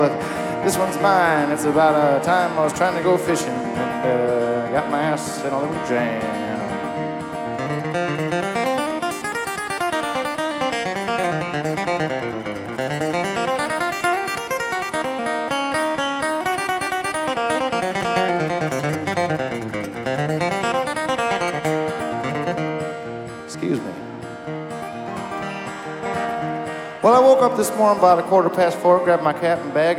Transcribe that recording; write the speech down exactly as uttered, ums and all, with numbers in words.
But this one's mine. It's about a time I was trying to go fishing and uh, got my ass in a little jam. Excuse me. Well, I woke up this morning about a quarter past four, grabbed my cap and bag,